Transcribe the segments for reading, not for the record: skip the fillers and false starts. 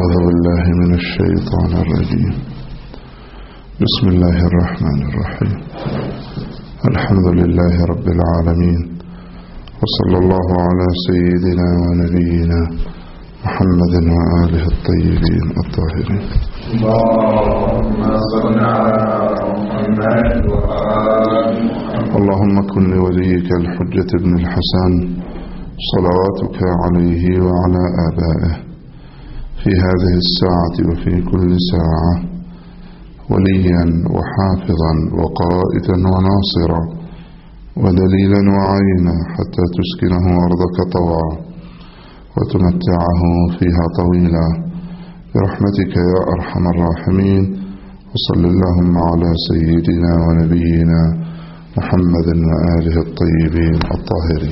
أعوذ بالله من الشيطان الرجيم. بسم الله الرحمن الرحيم. الحمد لله رب العالمين، وصلى الله على سيدنا ونبينا محمد وآله الطيبين الطاهرين. اللهم صل على محمد وآل محمد. اللهم كن لوليك الحجة بن الحسن صلواتك عليه وعلى آبائه في هذه الساعة وفي كل ساعة وليا وحافظا وقائدا وناصرا ودليلا وعينا حتى تسكنه أرضك طوعا وتمتعه فيها طويلا برحمتك يا أرحم الراحمين. وصل اللهم على سيدنا ونبينا محمد وآله الطيبين الطاهرين.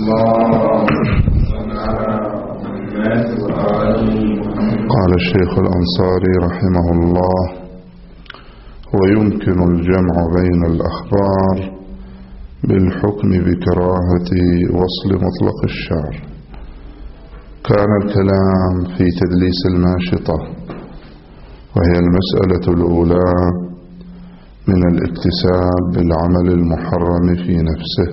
قال الشيخ الأنصاري رحمه الله: ويمكن الجمع بين الأخبار بالحكم بكراهة وصل مطلق الشعر. كان الكلام في تدليس الماشطة، وهي المسألة الأولى من الاكتساب بالعمل المحرم في نفسه.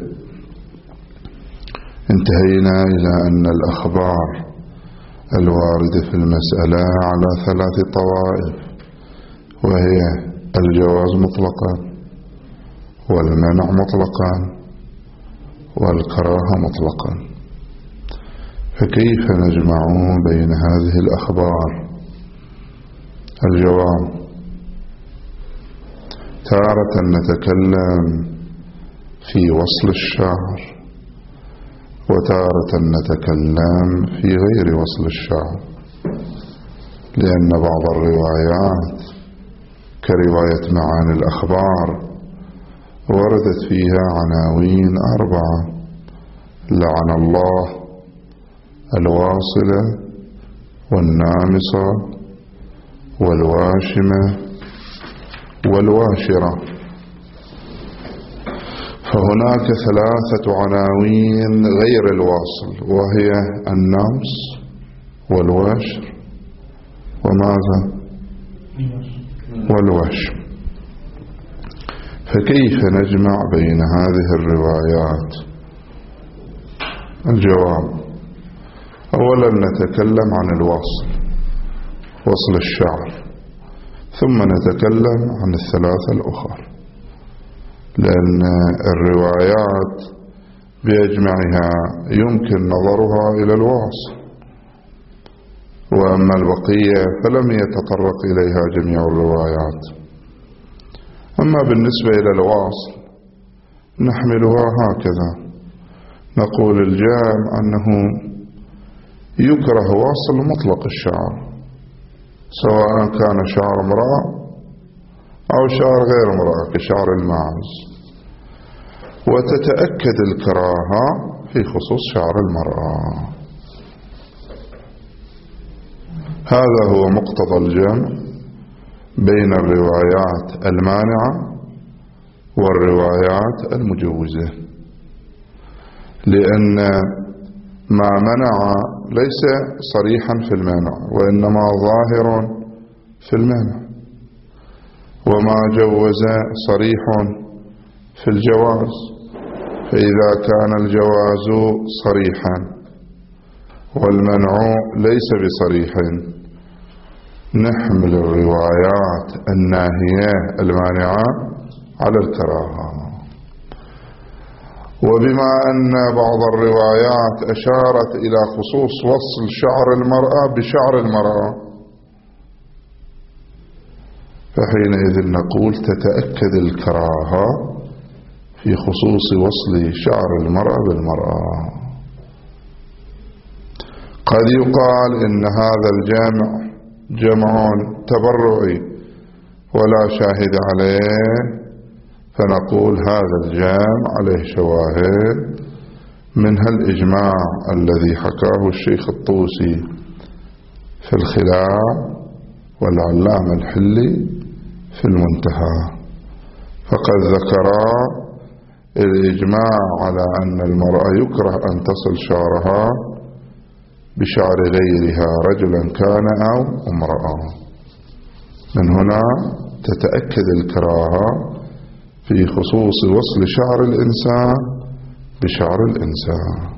انتهينا إلى أن الأخبار الواردة في المسألة على 3 طوائف، وهي الجواز مطلقا والمنع مطلقا والكراهة مطلقا. فكيف نجمع بين هذه الأخبار؟ الجواب: تارة نتكلم في وصل الشعر، وتارة نتكلم في غير وصل الشعر، لأن بعض الروايات كرواية معاني الأخبار وردت فيها عناوين 4: لعن الله، الواصلة، والنامصة، والواشمة، والواشرة. فهناك 3 عناوين غير الواصل، وهي النامص والواشر وماذا؟ والواشم. فكيف نجمع بين هذه الروايات؟ الجواب: أولا نتكلم عن الواصل، وصل الشعر، ثم نتكلم عن 3 الأخرى، لأن الروايات بأجمعها يمكن نظرها إلى الواصل، وأما البقية فلم يتطرق إليها جميع الروايات. أما بالنسبة إلى الواصل نحملها هكذا: نقول الجامع أنه يكره وصل مطلق الشعر، سواء كان شعر امرأة أو شعر غير امرأة كشعر الماعز، وتتأكد الكراهة في خصوص شعر المرأة. هذا هو مقتضى الجمع بين الروايات المانعة والروايات المجوزة، لأن ما منع ليس صريحا في المنع، وإنما ظاهر في المنع، وما جوز صريح في الجواز. فإذا كان الجواز صريحا والمنع ليس بصريح، نحمل الروايات الناهية المانعة على الكراهة. وبما أن بعض الروايات أشارت إلى خصوص وصل شعر المرأة بشعر المرأة، فحينئذ نقول تتأكد الكراهة في خصوص وصل شعر المرأة بالمرأة. قد يقال إن هذا الجمع جمع تبرعي ولا شاهد عليه، فنقول هذا الجمع عليه شواهد، منها الإجماع الذي حكاه الشيخ الطوسي في الخلاع، والعلامة الحلي في المنتهى، فقد ذكرا الإجماع على أن المرأة يكره أن تصل شعرها بشعر غيرها رجلا كان أو امرأة. من هنا تتأكد الكراهة في خصوص وصل شعر الإنسان بشعر الإنسان.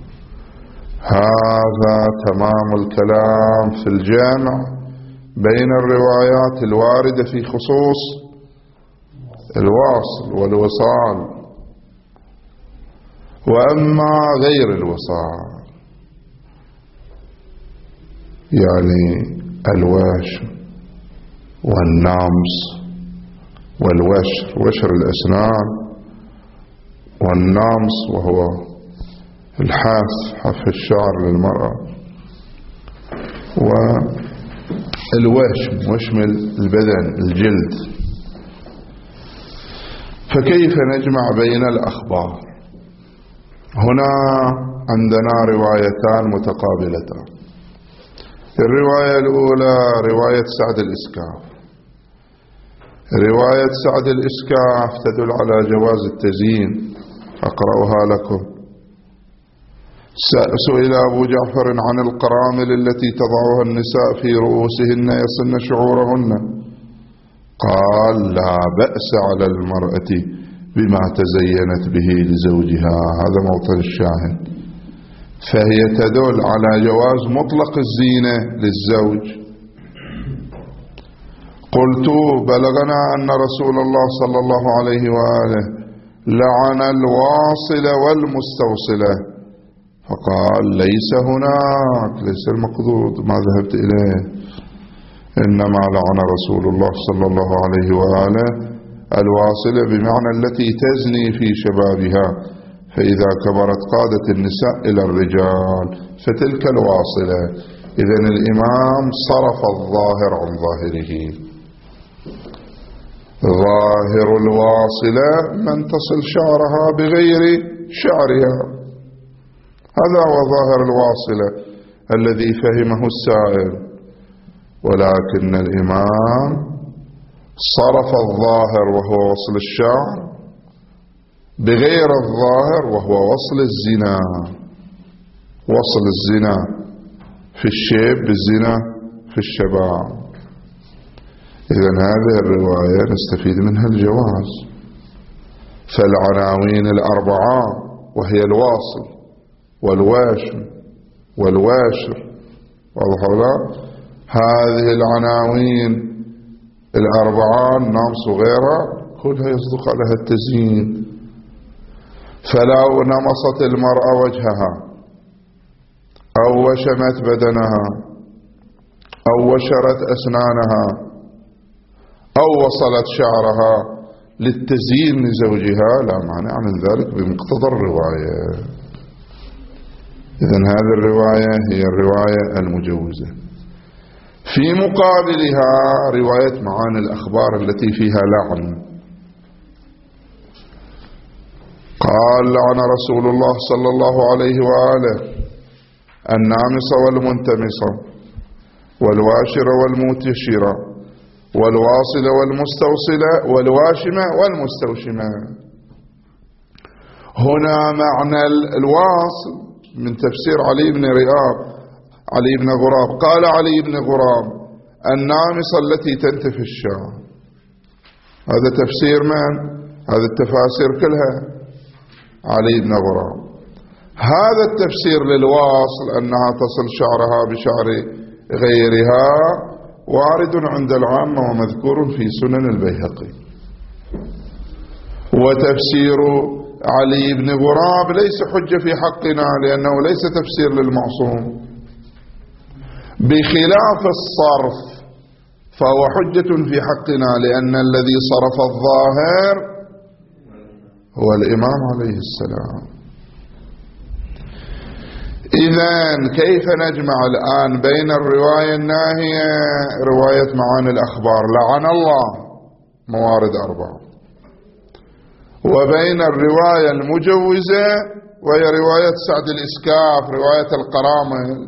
هذا تمام الكلام في الجامع بين الروايات الواردة في خصوص الواصل والوصال. وأما غير الوصال يعني الواشم والنامس والوشر، وشر الأسنان، والنامس وهو حف الشعر للمرأة، والوشم وشم البدن الجلد. فكيف نجمع بين الأخبار؟ هنا عندنا روايتان متقابلتان. الرواية الأولى رواية سعد الإسكاف. رواية سعد الإسكاف تدل على جواز التزيين، أقرأها لكم. سئل أبو جعفر عن القرامل التي تضعها النساء في رؤوسهن يصن شعورهن، قال لا بأس على المرأة بما تزينت به لزوجها. هذا موطن الشاهد. فهي تدل على جواز مطلق الزينة للزوج. قلت بلغنا أن رسول الله صلى الله عليه وآله لعن الواصل والمستوصلة، فقال ليس هناك، ليس المقصود ما ذهبت إليه، إنما لعن رسول الله صلى الله عليه وآله الواصلة بمعنى التي تزني في شبابها، فإذا كبرت قادت النساء إلى الرجال، فتلك الواصلة. إذن الإمام صرف الظاهر عن ظاهره. ظاهر الواصلة من تصل شعرها بغير شعرها، هذا هو ظاهر الواصلة الذي فهمه السائل. ولكن الإمام صرف الظاهر وهو وصل الشعر بغير الظاهر وهو وصل الزنا. وصل الزنا في الشيب بالزنا في الشباب. إذن هذه الرواية نستفيد منها الجواز. فالعناوين الأربعة وهي الواصل والواشم والواشر، واضح ولا؟ هذه العناوين الأربعة النامس وغيرها كلها يصدق عليها التزيين. فلو نمصت المرأة وجهها أو وشمت بدنها أو وشرت أسنانها أو وصلت شعرها للتزيين لزوجها لا مانع من ذلك بمقتضى الرواية. إذن هذه الرواية هي الرواية المجوزة. في مقابلها رواية معاني الأخبار التي فيها لعن. قال لعن رسول الله صلى الله عليه وآله النامص والمنتمصة والواشرة والمتشرة والواصلة والمستوصلة والواشمة والمستوشمة. هنا معنى الواصل من تفسير علي بن غراب. قال علي بن غراب النامصة التي تنتف الشعر. هذا تفسير من؟ هذا التفاسير كلها علي بن غراب. هذا التفسير للواصل أنها تصل شعرها بشعر غيرها وارد عند العامة ومذكور في سنن البيهقي. وتفسير علي بن غراب ليس حجة في حقنا لأنه ليس تفسير للمعصوم، بخلاف الصرف فهو حجة في حقنا لأن الذي صرف الظاهر هو الإمام عليه السلام. إذن كيف نجمع الآن بين الرواية الناهية رواية معاني الأخبار لعن الله موارد 4 وبين الرواية المجوزة وهي رواية سعد الإسكاف رواية القرامل؟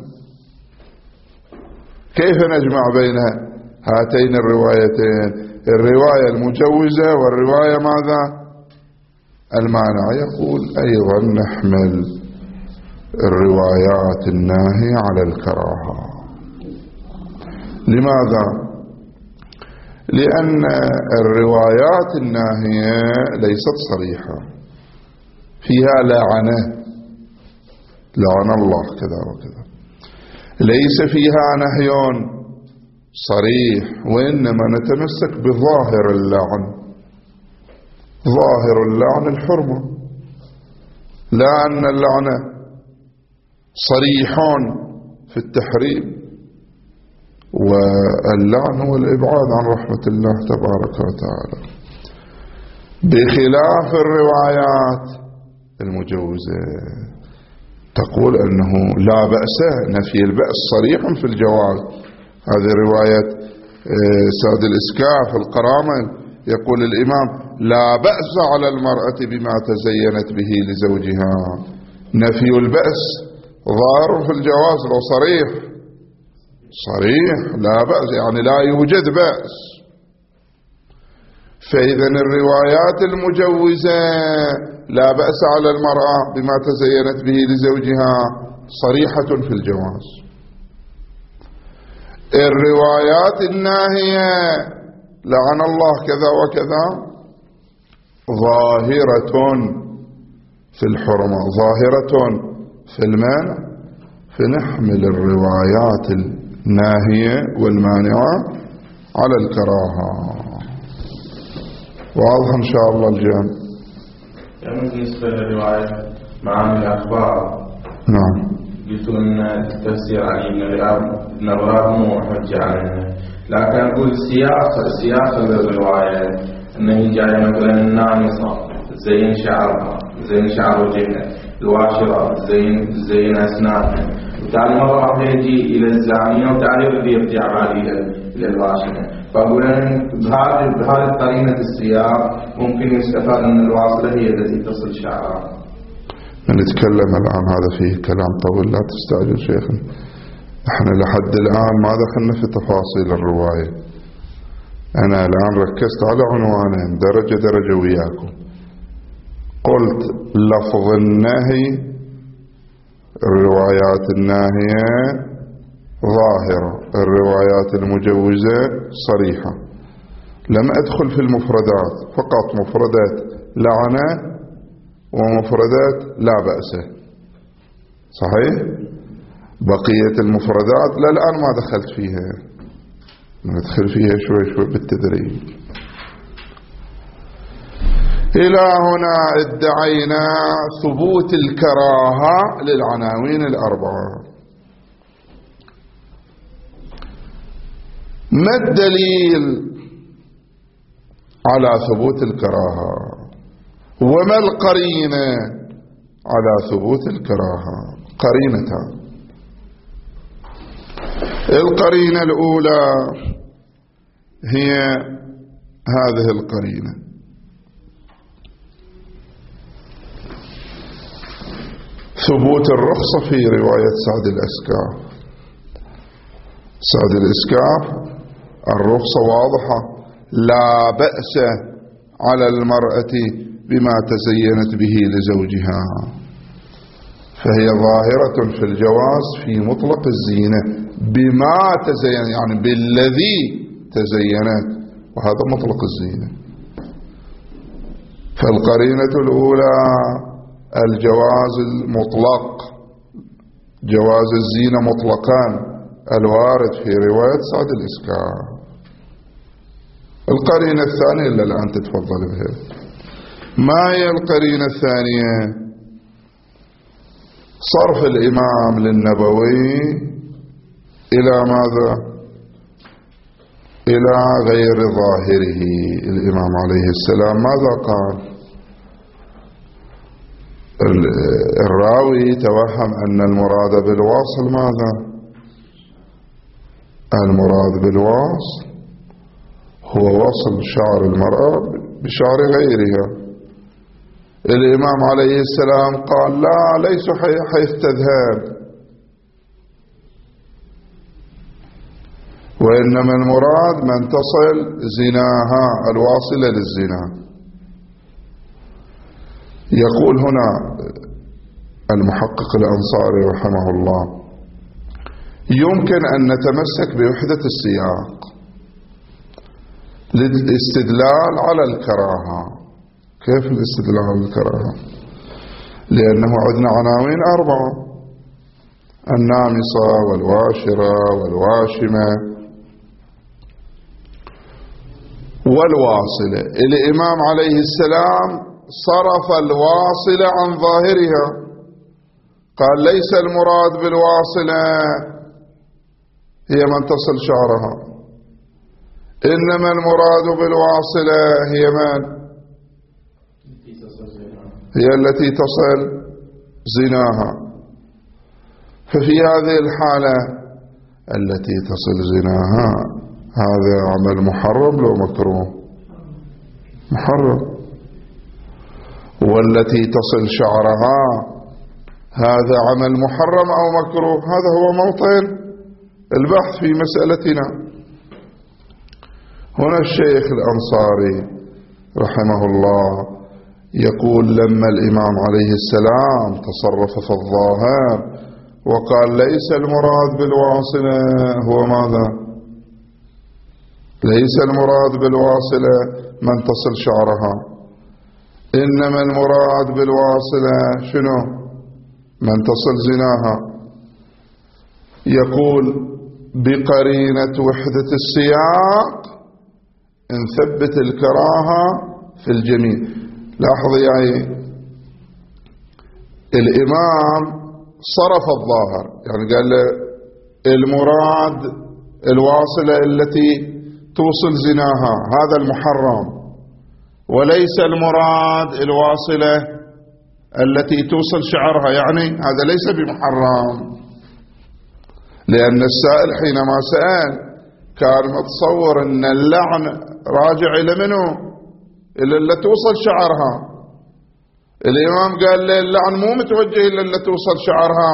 كيف نجمع بين هاتين الروايتين، الرواية المجوزة والرواية ماذا؟ المانعة؟ يقول أيضا نحمل الروايات الناهية على الكراهة. لماذا؟ لأن الروايات الناهية ليست صريحة، فيها لعنة، لعن الله كذا وكذا، ليس فيها نهي صريح، وإنما نتمسك بظاهر اللعن. ظاهر اللعن الحرمة، لا أن اللعنة صريح في التحريم، واللعن هو الإبعاد عن رحمة الله تبارك وتعالى، بخلاف الروايات المجوزة تقول أنه لا بأس، نفي البأس صريح في الجواز. هذه رواية سعد الإسكاف القرامة، يقول الإمام: لا بأس على المرأة بما تزينت به لزوجها. نفي البأس ظاهر في الجواز، لو صريح لا بأس، يعني لا يوجد بأس. فإذا الروايات المجوزة لا بأس على المرأة بما تزينت به لزوجها صريحة في الجواز. الروايات الناهية لعن الله كذا وكذا ظاهرة في الحرمة، ظاهرة في المانع، فنحمل الروايات الناهية والمانعة على الكراهة. واضح إن شاء الله الجامع. بالنسبة للرواية معاني الأخبار، نعم، قلت أن تفسير علي بن غراب مو حجة علينا، لكن أقول سياق الرواية أنه جاي مثلا النامصة زين شعرها، زين شعر وجهها، الواشرة زين أسنانها، وتالي مرة واحدة يجي إلى الزانية وتالي يرد يرجع بعد إلى الواشرة. فأقول أن بهذه قرينة السياق ممكن يستفاد أن الواصلة هي التي تصل شعرها. نتكلم الآن، هذا فيه كلام طويل، لا تستعجل شيخنا. احنا لحد الآن ما دخلنا في تفاصيل الرواية. أنا الآن ركزت على عنوانين درجة درجة وياكم. قلت لفظ النهي، الروايات الناهية ظاهرة، الروايات المجوزة صريحة. لم أدخل في المفردات، فقط مفردات لعنة ومفردات لا بأس. صحيح؟ بقية المفردات للآن ما دخلت فيها، ندخل فيها شوي شوي بالتدريج. إلى هنا ادعينا ثبوت الكراهة للعناوين الأربعة. ما الدليل على ثبوت الكراهة؟ وما القرينة على ثبوت الكراهة؟ قرينتان. القرينة الأولى هي هذه القرينة: ثبوت الرخصة في رواية سعد الإسكاف. سعد الإسكاف الرخصة واضحة: لا بأس على المرأة بما تزينت به لزوجها، فهي ظاهرة في الجواز في مطلق الزينة، بما تزين يعني بالذي تزينت، وهذا مطلق الزينة. فالقرينة الأولى الجواز المطلق، جواز الزينة مطلقان الوارد في رواية سعد الإسكاف. القرينة الثانية اللي الآن تتفضل بها، ما هي القرينة الثانية؟ صرف الإمام للنبوي إلى ماذا؟ إلى غير ظاهره. الإمام عليه السلام ماذا قال؟ الراوي توهم أن المراد بالواصل ماذا؟ المراد بالواصل هو وصل شعر المرأة بشعر غيرها. الإمام عليه السلام قال: لا، ليس حيث تذهب، وإنما المراد من تصل زناها، الواصلة للزنا. يقول هنا المحقق الأنصاري رحمه الله: يمكن أن نتمسك بوحدة السياق للاستدلال على الكراهة. كيف الاستدلال على الكراهة؟ لأنه عندنا عناوين 4: النامصة والواشرة والواشمة والواصلة. الإمام عليه السلام صرف الواصلة عن ظاهرها، قال: ليس المراد بالواصلة هي من تصل شعرها، إنما المراد بالواصلة هي من؟ هي التي تصل زناها. ففي هذه الحالة التي تصل زناها هذا عمل محرم لو مكروه؟ محرم. والتي تصل شعرها هذا عمل محرم أو مكروه؟ هذا هو موطن البحث في مسألتنا. هنا الشيخ الأنصاري رحمه الله يقول: لما الإمام عليه السلام تصرف في الظاهر وقال: ليس المراد بالواصلة هو ماذا؟ ليس المراد بالواصلة من تصل شعرها، إنما المراد بالواصلة شنو؟ من تصل زناها. يقول: بقرينة وحدة السياق نثبت الكراهة في الجميع. لاحظ يعني الإمام صرف الظاهر، يعني قال المراد الواصلة التي توصل زناها هذا المحرم، وليس المراد الواصلة التي توصل شعرها، يعني هذا ليس بمحرم. لأن السائل حينما سأل كان متصور أن اللعن راجع إلى منه؟ إلى اللي توصل شعرها. الإمام قال لي اللعن مو متوجه إلى اللي توصل شعرها.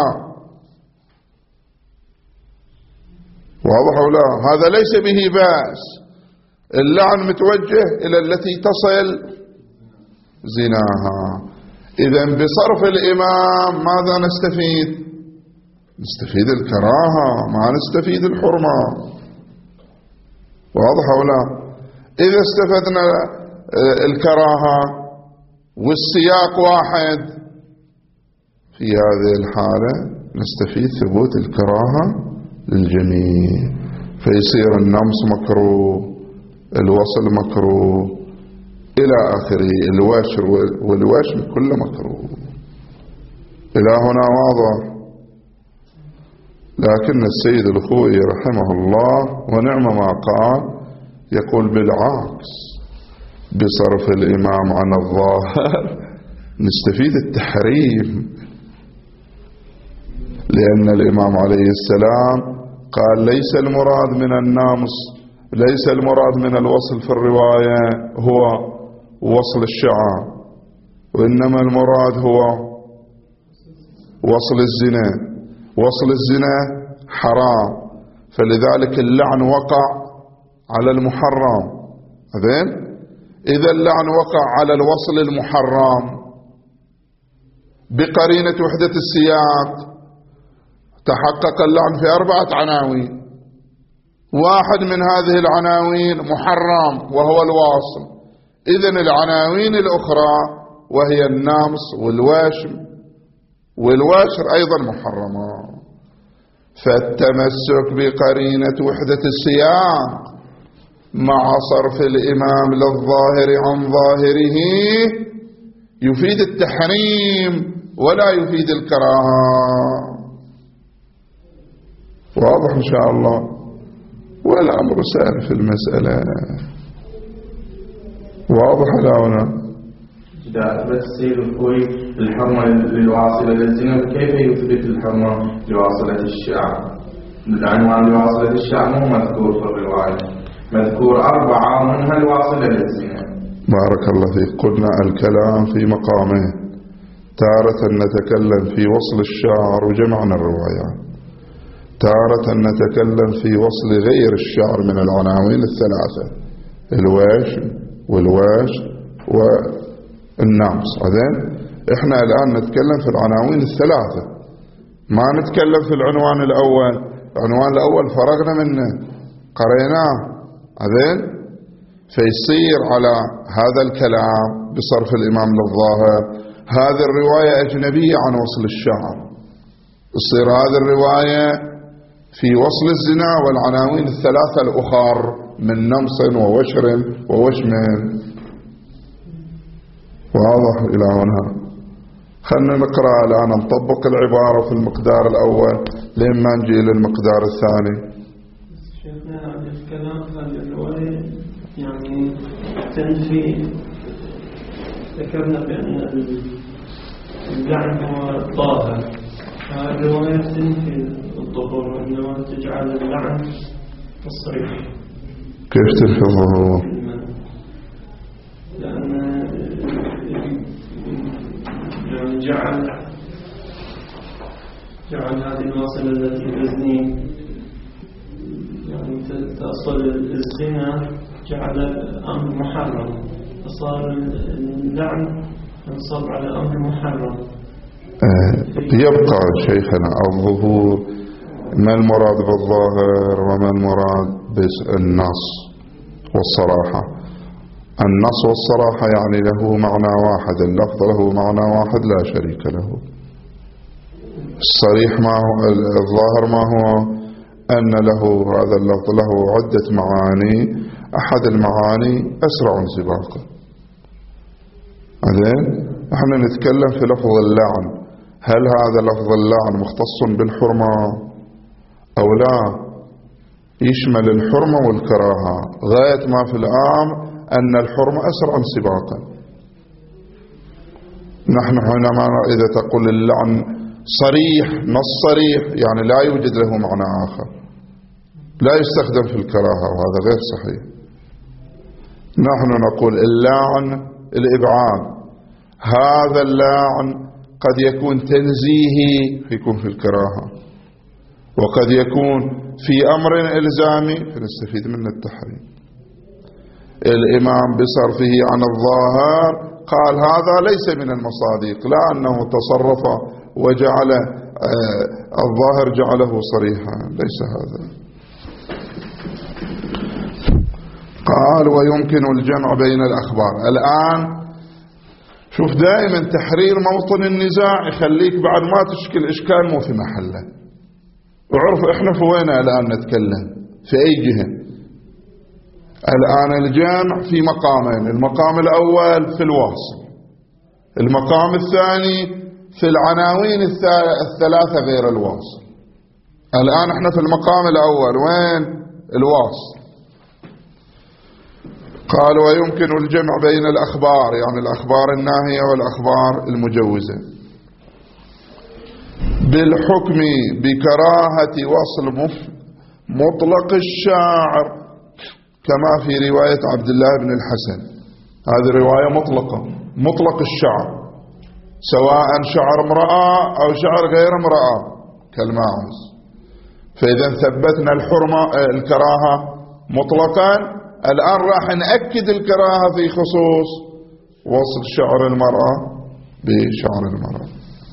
واضح ولا؟ هذا ليس به بأس، اللعن متوجه إلى التي تصل زناها. إذن بصرف الإمام ماذا نستفيد؟ نستفيد الكراهة، ما نستفيد الحرمة. واضح ولا؟ إذا استفدنا الكراهة والسياق واحد، في هذه الحالة نستفيد ثبوت الكراهة للجميع، فيصير النمص مكروه، الوصل مكروه، إلى آخره، الواشر والواشم كله مكروه. إلى هنا واضح. لكن السيد الخوئي رحمه الله ونعم ما قال، يقول بالعكس: بصرف الإمام عن الظاهر نستفيد التحريم، لأن الإمام عليه السلام قال: ليس المراد من النامص، ليس المراد من الوصل في الرواية هو وصل الشعر، وإنما المراد هو وصل الزنا. وصل الزنا حرام، فلذلك اللعن وقع على المحرم. إذا اللعن وقع على الوصل المحرم بقرينة وحدة السياق، تحقق اللعن في 4 عناوين، واحد من هذه العناوين محرم وهو الواصل. إذن العناوين الأخرى وهي النامص والواشم والواشر أيضا محرمة. فالتمسك بقرينة وحدة السياق مع صرف الإمام للظاهر عن ظاهره يفيد التحريم ولا يفيد الكراهة. واضح إن شاء الله؟ والأمر سهل في المسألة. واضح لنا؟ إذا أثبت السيد الخوئي الحرمة للواصلة للزنا، كيف يثبت الحرمة لواصلة الشعر؟ العنوان لواصلة الشعر مو مذكور في الرواية، مذكور 4 منها الواصلة للزنا. بارك الله فيك. قلنا الكلام في مقامه، تارة نتكلم في وصل الشعر وجمعنا الروايات، تارة نتكلم في وصل غير الشعر من العناوين 3: الواش والواش والنامص. إحنا الآن نتكلم في العناوين الثلاثة، ما نتكلم في العنوان الأول. العنوان الأول فرغنا منه، قريناه عدل، فيصير على هذا الكلام بصرف الإمام للظاهر هذه الرواية أجنبية عن وصل الشعر، تصير هذه الرواية في وصل الزنا والعناوين الثلاثة الأخر من نمص ووشر ووشم. واضح إلى هنا؟ خلنا نقرأ الآن، نطبق العبارة في المقدار الأول لين ما نجي للمقدار الثاني. شيخنا الكلام هذه الرواية يعني تنفي، ذكرنا بأن اللعن هو الظاهر، الرواية تنفي الظهور وإنما تجعل اللعن تصريح. كيف تنفي الظهور؟ لأن يعني جعل هذه الواصلة التي تزني يعني تصل الزنا، جعل أمر محرم، فصار اللعن ينصب على أمر محرم. يبقى شيخنا الظهور، ما المراد بالظاهر وما المراد بالنص والصراحة؟ النص والصراحة يعني له معنى واحد، اللفظ له معنى واحد لا شريك له. الصريح ما هو؟ الظاهر ما هو؟ أن له هذا اللفظ له عدة معاني، أحد المعاني أسرع انسباقا. احنا نتكلم في لفظ اللعن، هل هذا لفظ اللعن مختص بالحرمة أو لا؟ يشمل الحرمة والكراهة، غاية ما في الأمر أن الحرمة أسرع انسباقا. نحن حينما إذا تقول اللعن صريح، نص صريح، يعني لا يوجد له معنى آخر، لا يستخدم في الكراهة، وهذا غير صحيح. نحن نقول اللعن الإبعاد، هذا اللعن قد يكون تنزيهي يكون في الكراهة، وقد يكون في أمر إلزامي فنستفيد من التحريم. الإمام بصرفه عن الظاهر قال هذا ليس من المصادق، لا أنه تصرف وجعل الظاهر جعله صريحا، ليس هذا. قال ويمكن الجمع بين الأخبار. الآن شوف دائما تحرير موطن النزاع يخليك بعد ما تشكل إشكال مو في محله. وعرف إحنا في وين الآن نتكلم، في أي جهة. الآن الجامع في مقامين، المقام الأول في الواصل، المقام الثاني في العناوين الثلاثة غير الواصل. الآن احنا في المقام الأول، وين؟ الواصل. قال ويمكن الجمع بين الأخبار، يعني الأخبار الناهية والأخبار المجوزة، بالحكم بكراهة وصل مطلق الشاعر كما في رواية عبد الله بن الحسن. هذه رواية مطلقة، مطلق الشعر، سواء شعر امرأة أو شعر غير امرأة كالماعز. فإذا ثبتنا الكراهة مطلقا، الآن راح نأكد الكراهة في خصوص وصل شعر المرأة بشعر المرأة،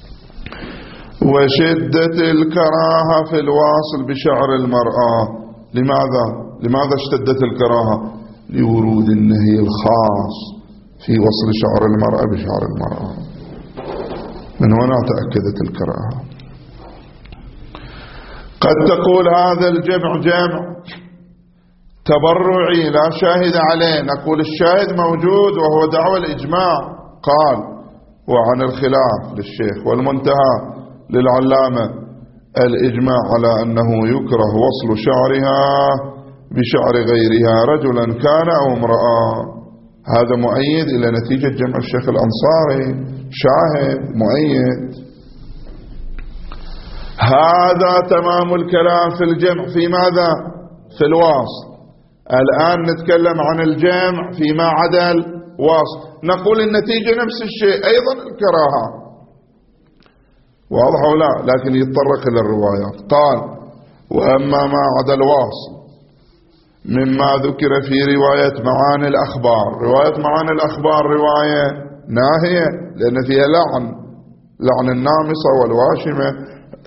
وشدة الكراهة في الواصل بشعر المرأة. لماذا اشتدت الكراهة؟ لورود النهي الخاص في وصل شعر المرأة بشعر المرأة، من هنا تأكدت الكراهة. قد تقول هذا الجمع جمع تبرعي لا شاهد عليه، نقول الشاهد موجود وهو دعوى الإجماع. قال وعن الخلاف للشيخ والمنتهى للعلامة الإجماع على أنه يكره وصل شعرها بشعر غيرها رجلا كان أو امرأة. هذا مؤيد إلى نتيجة جمع الشيخ الأنصاري، شاهد مؤيد. هذا تمام الكلام في الجمع في ماذا؟ في الواصل. الآن نتكلم عن الجمع فيما عدا الواصل، نقول النتيجة نفس الشيء أيضا الكراهة. واضح أو لا؟ لكن يتطرق إلى الروايات. قال وأما ما عدا الواصل مما ذكر في رواية معاني الأخبار. رواية معاني الأخبار رواية ناهية، لأن فيها لعن النامصة والواشمة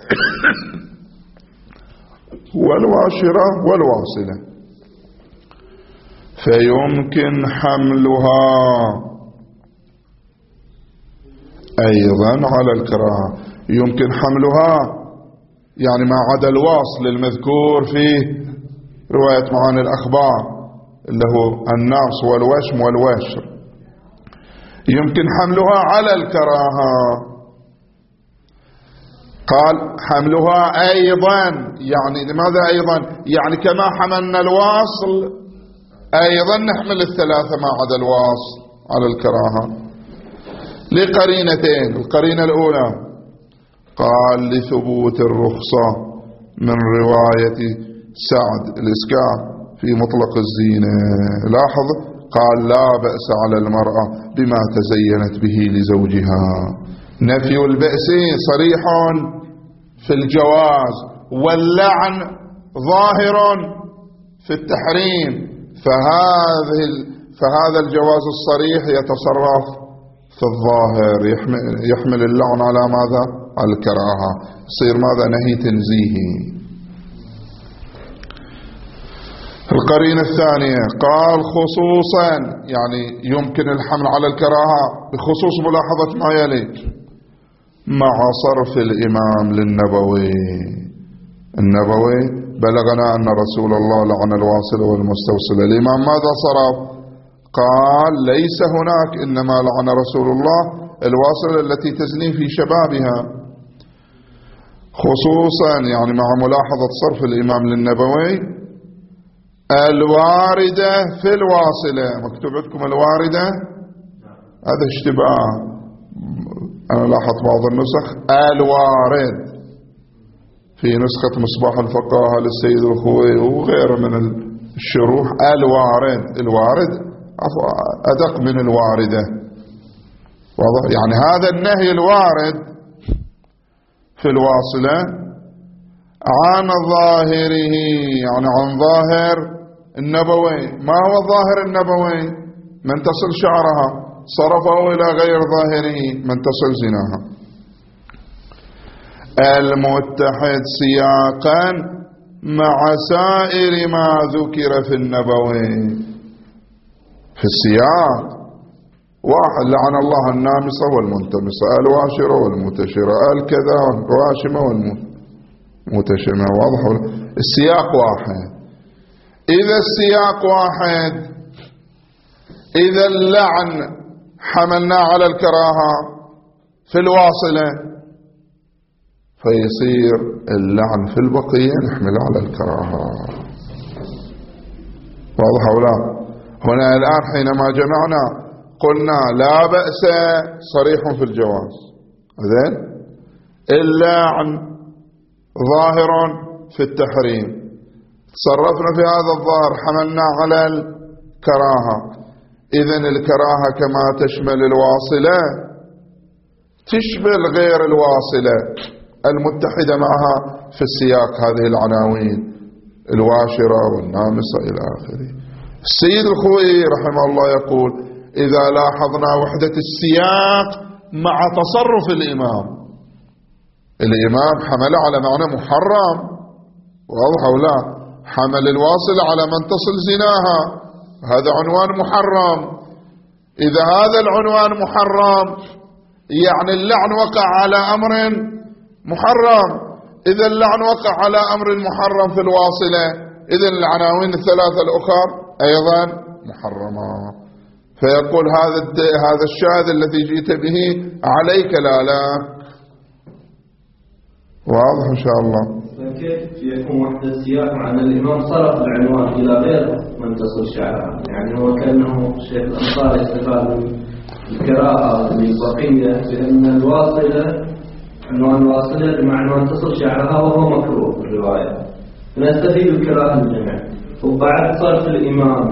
والواشرة والواصلة. فيمكن حملها أيضا على الكراهة. يمكن حملها يعني ما عدا الواصل المذكور في رواية معاني الأخبار اللي هو الناص والوشم والواشر، يمكن حملها على الكراهة. قال حملها أيضا، يعني لماذا أيضا؟ يعني كما حملنا الواصل أيضا نحمل الثلاثة ما عدا الواصل على الكراهة لقرينتين. القرينة الأولى قال لثبوت الرخصة من رواية سعد الإسكاع في مطلق الزينة. لاحظ قال لا بأس على المرأة بما تزينت به لزوجها. نفي البأس صريح في الجواز، واللعن ظاهر في التحريم. فهذا الجواز الصريح يتصرف في الظاهر، يحمل اللعن على ماذا؟ على الكراهة، يصير ماذا؟ نهي تنزيهي. القرينة الثانية قال خصوصا، يعني يمكن الحمل على الكراهة بخصوص ملاحظة ما يلي مع صرف الإمام للنبوي. النبوي بلغنا أن رسول الله لعن الواصل والمستوصل. الإمام ماذا صرف؟ قال ليس هناك، إنما لعن رسول الله الواصل التي تزني في شبابها. خصوصا يعني مع ملاحظة صرف الإمام للنبوي الواردة في الواصلة. مكتوب عندكم الواردة، هذا اشتباه. أنا لاحظت بعض النسخ الوارد، في نسخة مصباح الفقاهة للسيد الخوي وغيره من الشروح الوارد أدق من الواردة. واضح؟ يعني هذا النهي الوارد في الواصلة عن ظاهره، يعني عن ظاهر النبوي. ما هو ظاهر النبوي؟ من تصل شعرها صرفه إلى غير ظاهره من تصل زناها. المتحد سياقا مع سائر ما ذكر في النبوي. في السياق واحد لعن الله النامصة والمنتمصة، الواشرة والمتشرة، الكذا والواشمة والمتشمة. واضح؟ السياق واحد. إذا السياق واحد، إذا اللعن حملنا على الكراهة في الواصلة، فيصير اللعن في البقية نحمل على الكراهة. واضح ولا؟ هنا الآن حينما جمعنا قلنا لا بأس صريح في الجواز، إذن اللعن ظاهر في التحريم. تصرفنا في هذا الظاهر حملنا على الكراهة. إذن الكراهة كما تشمل الواصلة تشمل غير الواصلة المتحدة معها في السياق هذه العناوين الواشرة والنامصة إلى آخره. السيد الخوئي رحمه الله يقول إذا لاحظنا وحدة السياق مع تصرف الإمام حمل على معنى محرم، واضح أو لا؟ حمل الواصل على من تصل زناها، هذا عنوان محرم. إذا هذا العنوان محرم يعني اللعن وقع على أمر محرم. إذا اللعن وقع على أمر محرم في الواصلة، إذن العناوين الثلاثة الأخرى أيضا محرمة. فيقول هذا الشاذ الذي جئت به عليك لا. واضح إن شاء الله؟ فكيف يكون وحدة السياق مع أن الإمام صرف العنوان إلى غير من تصل شعرها؟ يعني هو كأنه شيخ الأنصار يستفاد من القراءة البقية بأن الواصلة عنوان واصلة مع عنوان تصل شعرها وهو مكروه في الرواية، فنستفيد الكراهة للجميع. وبعد صرف الإمام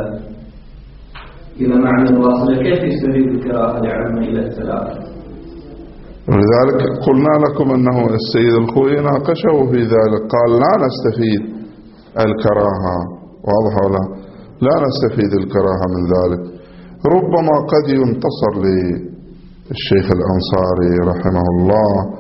إلى معنى الواصلة كيف يستفيد الكراهة لعامة إلى الثلاثة؟ ولذلك قلنا لكم أنه السيد الخوئي ناقشه في ذلك، قال لا نستفيد الكراهة. واضح ولا؟ لا نستفيد الكراهة من ذلك، ربما قد ينتصر للشيخ الأنصاري رحمه الله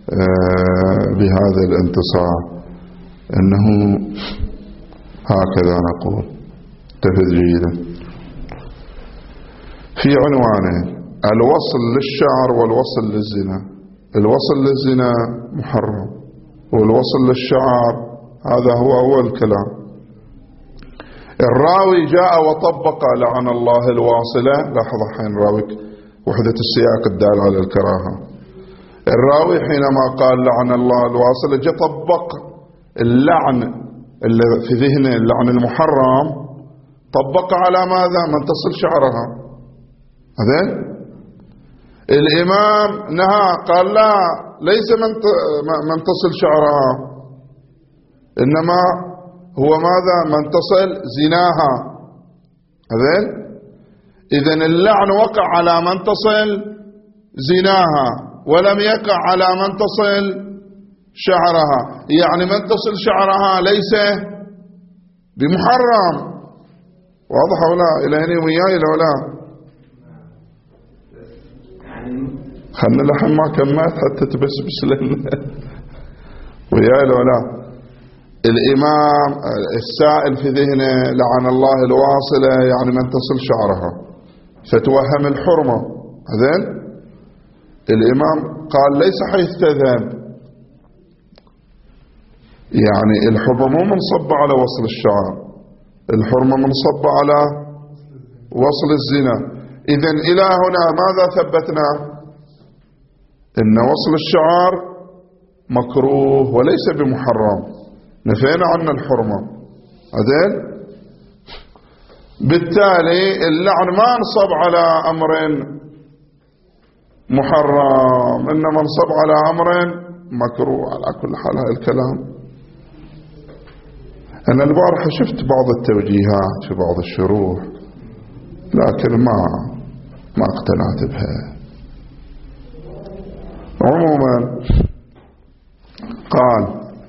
بهذا الانتصار، أنه هكذا نقول. تفد جيدا. في عنوانين: الوصل للشعر والوصل للزنا. الوصل للزنا محرم، والوصل للشعر هذا هو أول كلام. الراوي جاء وطبق لعن الله الواصلة. لاحظ حين راويك وحدة السياق الدال على الكراهة. الراوي حينما قال لعن الله الواصلة جاء طبق اللعن اللي في ذهنه، اللعن المحرم، طبق على ماذا؟ من تصل شعرها. هذا الإمام نهى، قال لا، ليس من تصل شعرها، إنما هو ماذا؟ من تصل زناها. هذا إذن اللعن وقع على من تصل زناها، ولم يقع على من تصل شعرها. يعني من تصل شعرها ليس بمحرم. واضح ولا؟ إلى هنا وياي ولا؟ خلنا لحن ما كملت حتى تبسبس لنا وياي ولا؟ الإمام السائل في ذهنه لعن الله الواصلة يعني من تصل شعرها، فتوهم الحرمة. هذين الإمام قال ليس حيث تذهب، يعني الحرمة مو منصبة على وصل الشعر، الحرمة منصبة على وصل الزنا. إذن إلى هنا ماذا ثبتنا؟ إن وصل الشعر مكروه وليس بمحرم، نفينا عنا الحرمة. هذين بالتالي اللعن ما انصب على أمر محرم، إنما انصب على أمر مكروه. على كل حال هذا الكلام أنا البارحة شفت بعض التوجيهات في بعض الشروح، لكن ما اقتنعت بها. عموما قال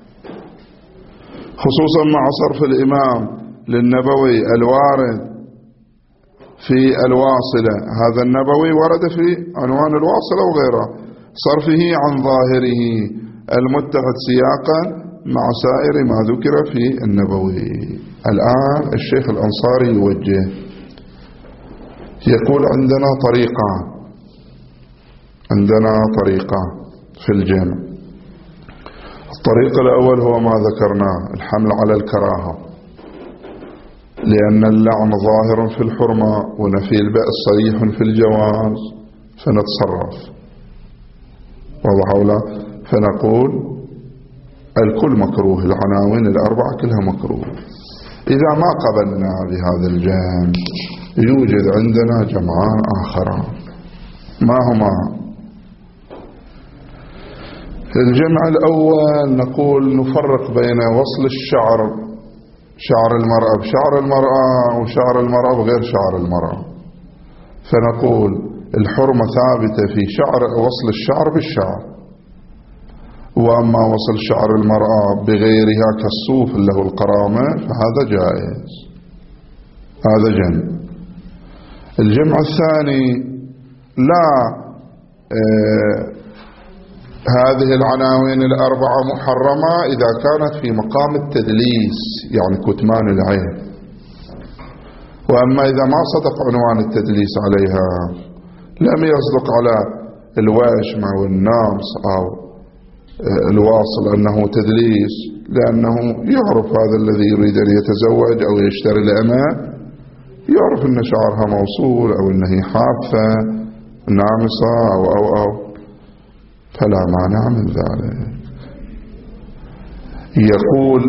خصوصا مع صرف الإمام للنبوي الوارد في الواصلة، هذا النبوي ورد في عنوان الواصلة وغيره، صرفه عن ظاهره المتحد سياقا مع سائر ما ذكر في النبوي. الآن الشيخ الأنصاري يوجه، يقول عندنا طريقة في الجمع. الطريق الأول هو ما ذكرناه، الحمل على الكراهة، لأن اللعن ظاهر في الحرمة ونفي البأس صريح في الجواز، فنتصرف. واضح ولا؟ فنقول الكل مكروه، العناوين الأربعة كلها مكروه. إذا ما قبلنا بهذا الجمع يوجد عندنا جمعان آخران. ما هما؟ الجمع الأول نقول نفرق بين وصل شعر المرأة بشعر المرأة وشعر المرأة بغير شعر المرأة، فنقول الحرمة ثابتة في وصل الشعر بالشعر، وأما وصل شعر المرأة بغيرها كالصوف اللي هو القرامة فهذا جائز. هذا جمع. الجمع الثاني لا هذه العناوين الأربعة محرمة إذا كانت في مقام التدليس، يعني كتمان العين. وأما إذا ما صدق عنوان التدليس عليها، لم يصدق على الواشمة والنامص أو الواصل أنه تدليس، لأنه يعرف هذا الذي يريد أن يتزوج أو يشتري الأمة، يعرف أن شعرها موصول أو أنها حافة نامصة أو فلا مانع من ذلك. يقول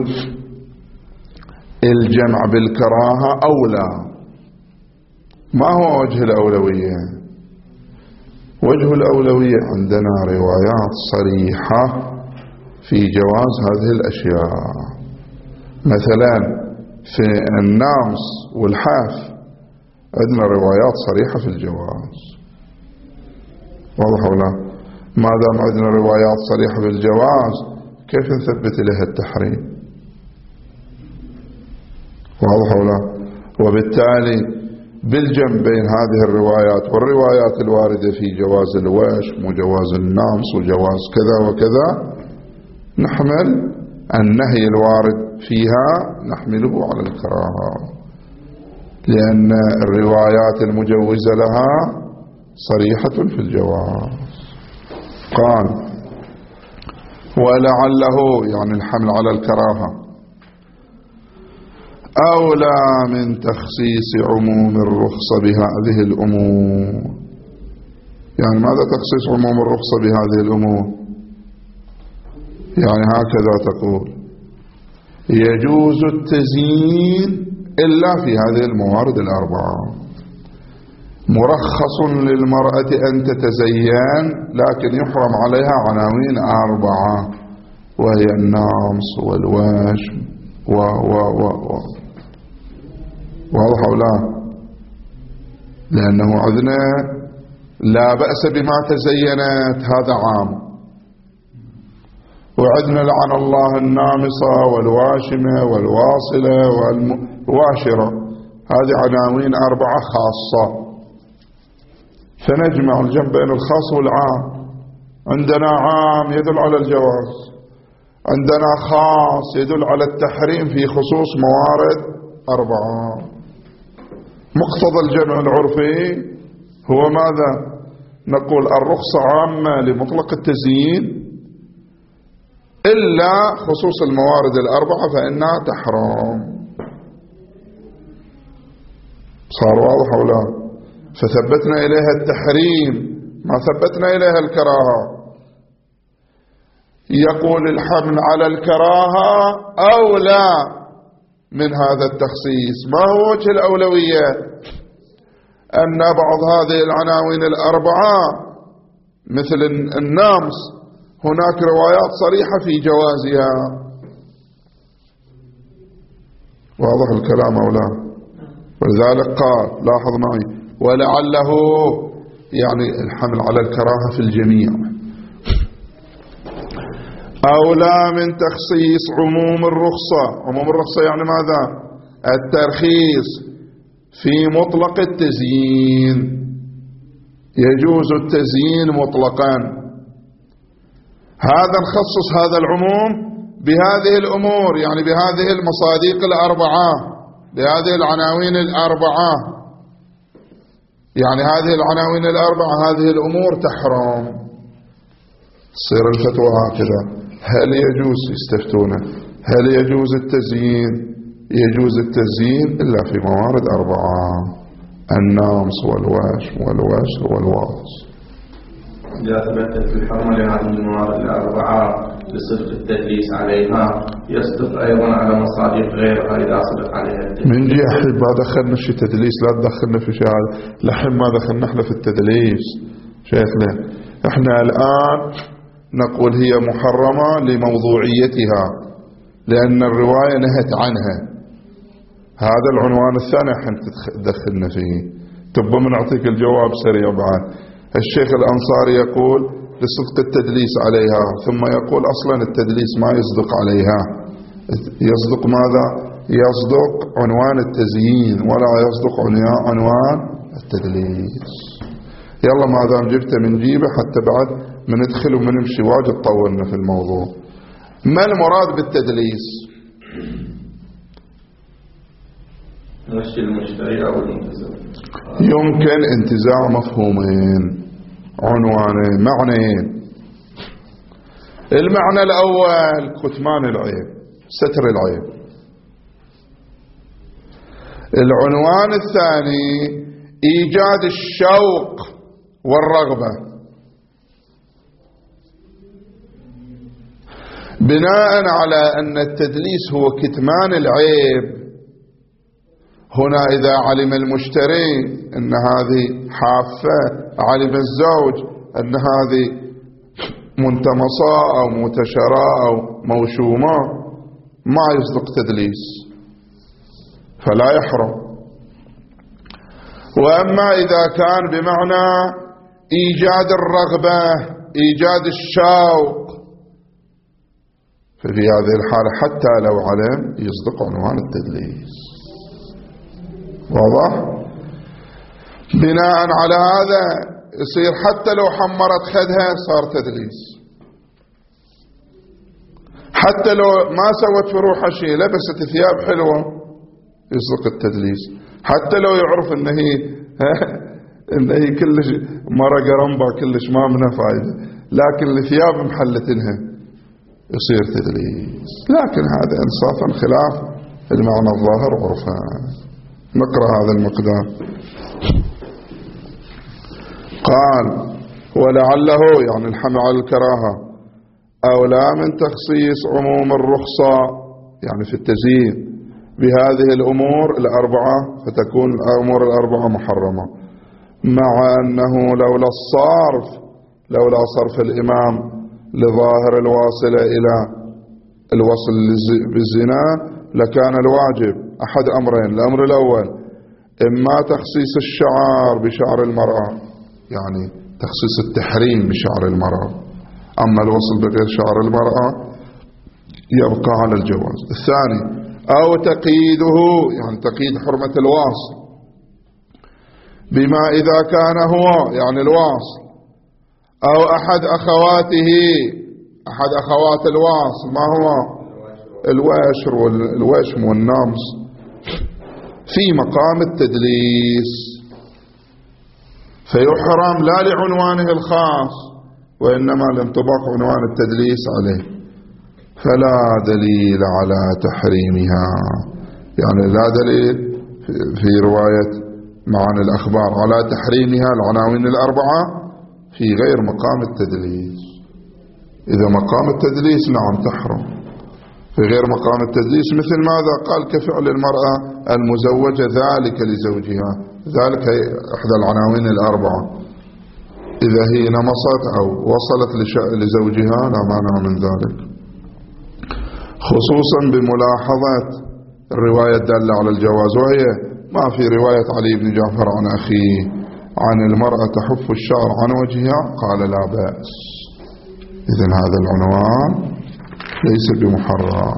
الجمع بالكراهة أولى. ما هو وجه الأولوية؟ وجه الأولوية عندنا روايات صريحة في جواز هذه الأشياء. مثلا في النامص والحاف عندنا روايات صريحة في الجواز. واضح ولا؟ ما دام عندنا روايات صريحة بالجواز كيف نثبت لها التحريم؟ واضح ولا؟ وبالتالي بالجمع بين هذه الروايات والروايات الواردة في جواز الوشم وجواز النامص وجواز كذا وكذا، نحمل النهي الوارد فيها نحمله على الكراهة، لأن الروايات المجوزة لها صريحة في الجواز. قال ولعله يعني الحمل على الكراهة أولى من تخصيص عموم الرخصة بهذه الأمور. يعني ماذا تخصيص عموم الرخصة بهذه الأمور؟ يعني هكذا تقول يجوز التزيين إلا في هذه الموارد الأربعة، مرخص للمرأة أن تتزين لكن يحرم عليها عناوين أربعة، وهي النامص والوشم واضح أو لا؟ لأنه عندنا لا بأس بما تزينت، هذا عام، وعندنا لعن الله النامصة والواشمة والواصلة والواشرة، هذه عناوين أربعة خاصة، فنجمع الجمع بين الخاص والعام. عندنا عام يدل على الجواز، عندنا خاص يدل على التحريم في خصوص موارد أربعة. مقتضى الجمع العرفي هو ماذا؟ نقول الرخصة عامة لمطلق التزيين إلا خصوص الموارد الأربعة فإنها تحرم. صار واضح أو لا؟ فثبتنا إليها التحريم ما ثبتنا إليها الكراهة. يقول الحمل على الكراهة أولى من هذا التخصيص. ما هو وجه الأولوية؟ أن بعض هذه العناوين الأربعة مثل النامص هناك روايات صريحة في جوازها. واضح الكلام أو لا؟ ولذلك قال لاحظ معي ولعله يعني الحمل على الكراهة في الجميع أولى من تخصيص عموم الرخصة. عموم الرخصة يعني ماذا؟ الترخيص في مطلق التزيين، يجوز التزيين مطلقا. هذا نخصص هذا العموم بهذه الأمور، يعني بهذه المصادق الأربعة، بهذه العناوين الأربعة، يعني هذه العناوين الأربعة هذه الأمور تحرم. تصير الفتوى هكذا. هل يجوز يستفتونه هل يجوز التزيين؟ يجوز التزيين إلا في موارد أربعة: النامص والوشم والوشر والواص. إذا ثبتت الحرمة لهذه الموارد الأربعة بصدق التدليس عليها يصدق أيضا على مصادق غيرها إذا صدق عليها التدليس. من جي أحد ما دخلنا في تدليس، لا تدخلنا في شيء لحم ما دخلنا احنا في التدليس شيخنا. احنا الآن نقول هي محرمة لموضوعيتها لأن الرواية نهت عنها. هذا العنوان الثاني احنا تدخلنا فيه. تبقى نعطيك الجواب سريع بعد. الشيخ الأنصاري يقول لصدق التدليس عليها، ثم يقول أصلا التدليس ما يصدق عليها، يصدق ماذا؟ يصدق عنوان التزيين ولا يصدق عنوان التدليس. يلا ما دام جبته من جيبه حتى بعد ندخل ونمشي، واجد طولنا في الموضوع. ما المراد بالتدليس؟ غش المشتري أو المنتزع. يمكن انتزاع مفهومين، عنوانين، معنيين. المعنى الأول كتمان العيب، ستر العيب. العنوان الثاني إيجاد الشوق والرغبة بناء على أن التدليس هو كتمان العيب. هنا إذا علم المشتري أن هذه حافة، علم الزوج أن هذه منتمصة أو متشرة أو موشومة، ما يصدق تدليس فلا يحرم. وأما إذا كان بمعنى إيجاد الرغبة، إيجاد الشوق، ففي هذه الحالة حتى لو علم يصدق عنوان التدليس. واضح؟ بناء على هذا يصير حتى لو حمرت خدها صار تدليس، حتى لو ما سوت في روحها شيء لبست ثياب حلوة يصدق التدليس، حتى لو يعرف ان هي كلش مرة قرنبة كلش ما منها فايدة، لكن الثياب محلتنها يصير تدليس. لكن هذا انصافا خلاف المعنى الظاهر عرفا. نقرأ هذا المقدار. قال ولعله يعني الحمل على الكراهة أولى من تخصيص عموم الرخصة يعني في التزيين بهذه الأمور الأربعة، فتكون الأمور الأربعة محرمة، مع أنه لولا صرف الإمام لظاهر الواصلة إلى الوصل بالزنا لكان الواجب أحد أمرين. الأمر الأول إما تخصيص الشعر بشعر المرأة، يعني تخصيص التحريم بشعر المرأة، أما الوصل بغير شعر المرأة يبقى على الجواز. الثاني أو تقييده يعني تقييد حرمة الواصل بما إذا كان هو يعني الواصل أو أحد أخوات الواصل، ما هو الواشر والوشم والنامس، في مقام التدليس، فيحرم لا لعنوانه الخاص وإنما لانطباق عنوان التدليس عليه، فلا دليل على تحريمها. يعني لا دليل في رواية معاني الأخبار على تحريمها العناوين الأربعة في غير مقام التدليس. إذا مقام التدليس نعم تحرم، في غير مقام التدليس مثل ماذا قال كفعل المرأة المزوجة ذلك لزوجها، ذلك إحدى العناوين الأربعة، إذا هي نمصت أو وصلت لزوجها لا مانع من ذلك، خصوصا بملاحظة الرواية الدالة على الجواز، وهي ما في رواية علي بن جعفر عن أخيه عن المرأة تحف الشعر عن وجهها قال لا بأس. إذن هذا العنوان ليس بمحرم.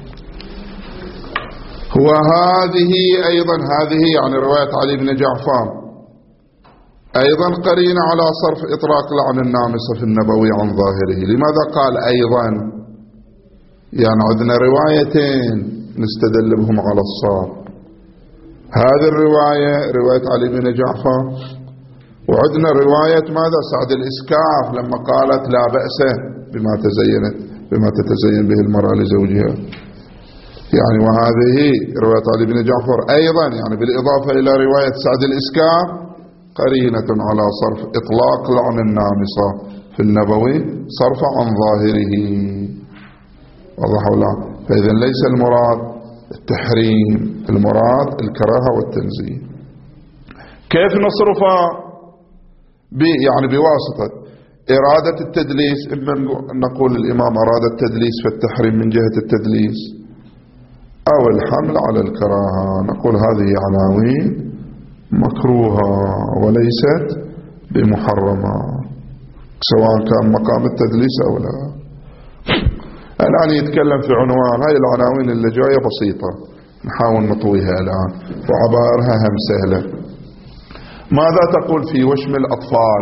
وهذه أيضا يعني رواية علي بن جعفر أيضا قرينة على صرف إطلاق لعن النامصة في النبوي عن ظاهره. لماذا قال أيضا؟ يعني عندنا روايتين نستدل بهم على الصار، هذه الرواية رواية علي بن جعفر، وعندنا رواية ماذا سعد الإسكاف لما قالت لا بأس بما تتزين به المرأة لزوجها. يعني وهذه رواية علي بن جعفر أيضا يعني بالإضافة إلى رواية سعد الإسكاف قرينة على صرف إطلاق لعن النامصة في النبوي صرف عن ظاهره. واضح ولا؟ فإذا ليس المراد التحريم، المراد الكراهة والتنزيه. كيف نصرفها؟ يعني بواسطة إرادة التدليس، إما نقول الإمام أراد التدليس فالتحريم من جهة التدليس، أو الحمل على الكراهة، نقول هذه عناوين مكروهة وليست بمحرمة سواء كان مقام التدليس أو لا. الآن يتكلم في عنوان، هاي العناوين اللي جاية بسيطة نحاول نطويها الآن وعبارها هم سهلة. ماذا تقول في وشم الأطفال؟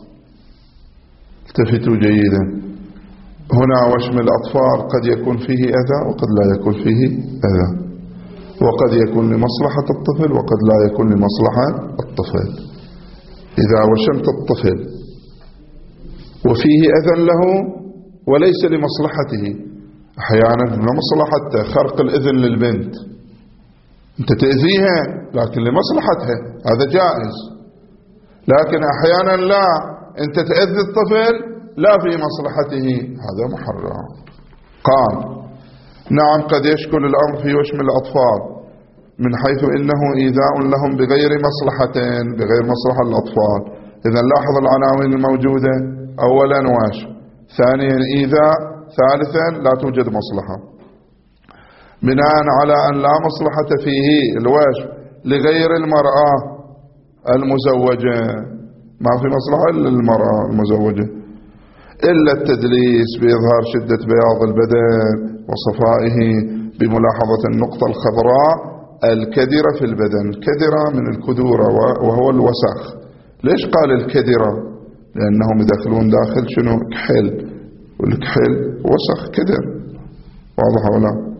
التفتوا جيدا، هنا وشم الأطفال قد يكون فيه أذى وقد لا يكون فيه أذى، وقد يكون لمصلحة الطفل وقد لا يكون لمصلحة الطفل. إذا وشمت الطفل وفيه أذى له وليس لمصلحته، أحيانا لمصلحته خرق الإذن للبنت، أنت تأذيها لكن لمصلحتها هذا جائز، لكن أحيانا لا، أنت تأذي الطفل لا في مصلحته هذا محرم. قال نعم قد يشكل الأمر في وشم الأطفال من حيث إنه إيذاء لهم بغير مصلحتين، بغير مصلحة الأطفال. إذا لاحظ العناوين الموجودة، أولا وشم، ثانيا إيذاء، ثالثا لا توجد مصلحة. بناء على أن لا مصلحة فيه الوشم لغير المرأة المزوجة، ما في مصلحة إلا المرأة المزوجة، إلا التدليس بإظهار شدة بياض البدن وصفائه بملاحظة النقطة الخضراء الكدرة في البدن. كدرة من الكدورة وهو الوسخ. ليش قال الكدرة؟ لأنهم يدخلون داخل شنو؟ كحل، والكحل وسخ كدر، واضح ولا؟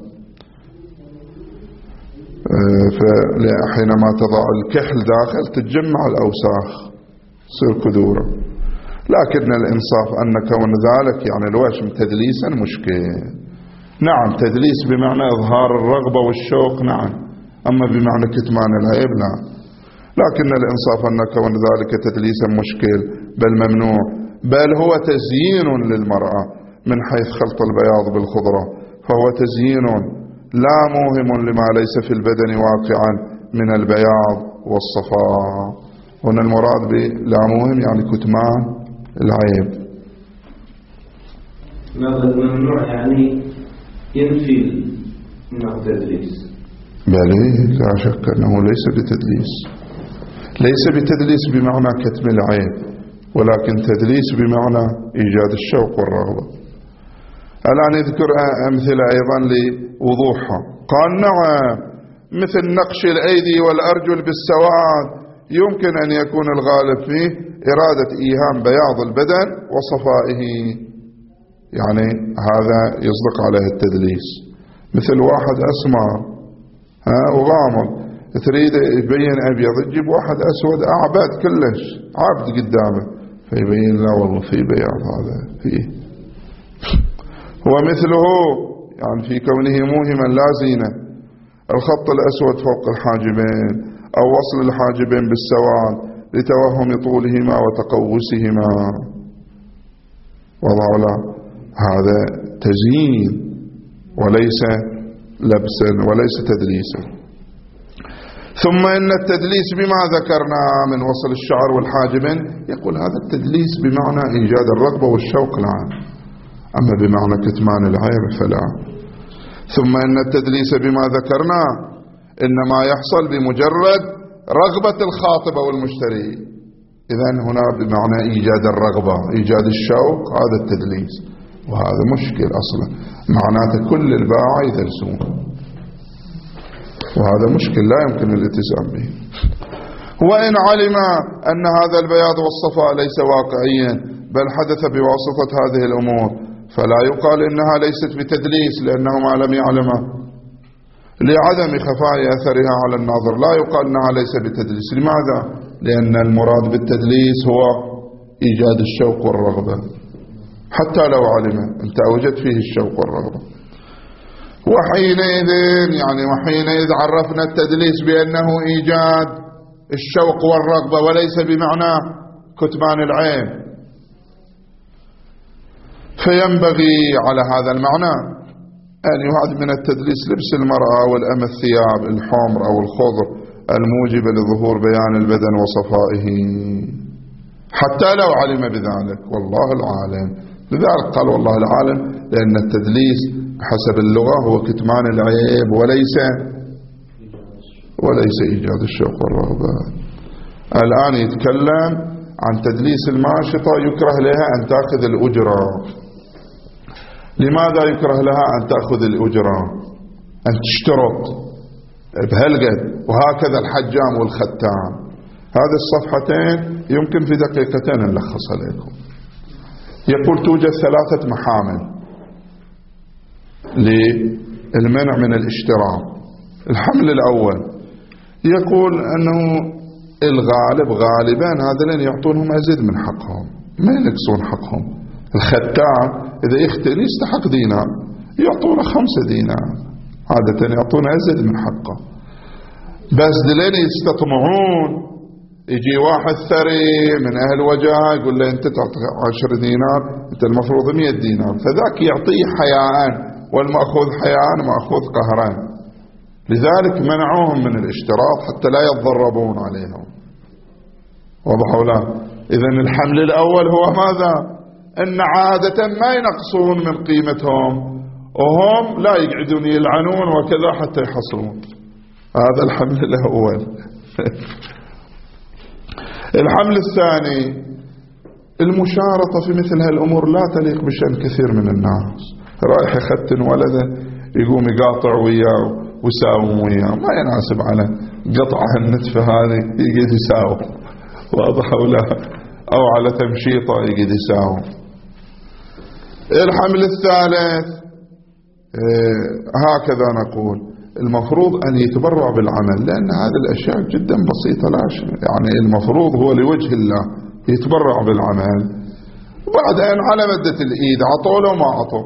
فحينما تضع الكحل داخل تتجمع الأوساخ تصير كدورة. لكن الإنصاف أن كون ذلك يعني الوشم تدليسا مشكل. نعم تدليس بمعنى إظهار الرغبة والشوق، نعم، أما بمعنى كتمان العيب لا. لكن الإنصاف أن كون ذلك تدليسا مشكل، بل ممنوع، بل هو تزيين للمرأة من حيث خلط البياض بالخضرة، فهو تزيين لا موهم لما ليس في البدن واقعا من البياض والصفاء. هنا المراد بلا موهم يعني كتمان العيب. ماذا الممنوع يعني ينفي من التدليس؟ بلى لا شك أنه ليس بتدليس، ليس بتدليس بمعنى كتم العيب، ولكن تدليس بمعنى إيجاد الشوق والرغبة. الآن يذكر أمثلة أيضا لوضوحها. قال نعم مثل نقش الأيدي والأرجل بالسواد يمكن أن يكون الغالب فيه إرادة إيهام بياض البدن وصفائه، يعني هذا يصدق عليه التدليس. مثل واحد أسمر وغامض تريد يبين أبيض، تجيب واحد أسود أعبد كلش عابد قدامه فيبين لا والله في بياض هذا فيه. ومثله يعني في كونه موهما لا زينة الخط الأسود فوق الحاجبين أو وصل الحاجبين بالسواد لتوهم طولهما وتقوسهما، وضع هذا تزيين وليس لبسا وليس تدليسا. ثم إن التدليس بما ذكرنا من وصل الشعر والحاجبين، يقول هذا التدليس بمعنى إيجاد الرغبة والشوق العام، أما بمعنى كتمان العيب فلا. ثم إن التدليس بما ذكرنا إنما يحصل بمجرد رغبة الخاطب أو المشتري. إذن هنا بمعنى إيجاد الرغبة، إيجاد الشوق، هذا التدليس، وهذا مشكل أصلا، معناته كل الباعة يدلسون، وهذا مشكل لا يمكن الاتسام به. وإن علم أن هذا البياض والصفاء ليس واقعيا بل حدث بواسطة هذه الأمور فلا يقال إنها ليست بتدليس لأنه ما لم يعلمه لعدم خفاء أثرها على الناظر. لا يقال إنها ليس بتدليس. لماذا؟ لأن المراد بالتدليس هو إيجاد الشوق والرغبة، حتى لو علم أنت أوجد فيه الشوق والرغبة. وحينئذ عرفنا التدليس بأنه إيجاد الشوق والرغبة وليس بمعنى كتمان العين. فينبغي على هذا المعنى أن يعد من التدليس لبس المرأة والأم الثياب الحمر أو الخضر الموجبة لظهور بيان البدن وصفائه، حتى لو علم بذلك والله العالم. لذلك قال والله العالم لأن التدليس حسب اللغة هو كتمان العيب وليس إيجاد الشوق والرغبة. الآن يتكلم عن تدليس الماشطة. يكره لها أن تأخذ الأجرة. لماذا يكره لها أن تأخذ الأجرة؟ أن تشترط بهالقد، وهكذا الحجام والختام. هذه الصفحتين يمكن في دقيقتين نلخصها لكم. يقول توجد 3 محامل للمنع من الاشتراط. الحمل الأول يقول أنه الغالب غالبا هذين يعطونهم أزيد من حقهم، ما ينقصون حقهم. الختام إذا يختلي يستحق دينار يعطونه 5 دينار، عادة يعطونه أزيد من حقه. بس دلين يستطمعون، يجي واحد ثري من أهل وجهه يقول له أنت تعطي 10 دينار، أنت المفروض 100 دينار، فذاك يعطيه حياء، والمأخوذ حياء مأخوذ قهران. لذلك منعوهم من الاشتراط حتى لا يتضربون عليهم. وضحوا له. إذن الحمل الأول هو ماذا؟ أن عادة ما ينقصون من قيمتهم، وهم لا يقعدون يلعنون وكذا حتى يحصلون. هذا الحمل الأول. الحمل الثاني المشارطة في مثل هالأمور لا تليق بشأن كثير من الناس. رايح يختن ولده يقوم يقاطع وياه ويساوم وياه، ما يناسب على قطعة النتفة هذه يقعد يساوم، واضح ولا؟ أو على تمشيطة يقعد يساوم. الحمل الثالث هكذا نقول المفروض أن يتبرع بالعمل، لأن هذه الأشياء جدا بسيطة، لا يعني المفروض هو لوجه الله يتبرع بالعمل، وبعدين على مدة الإيد عطوا له ما عطوا.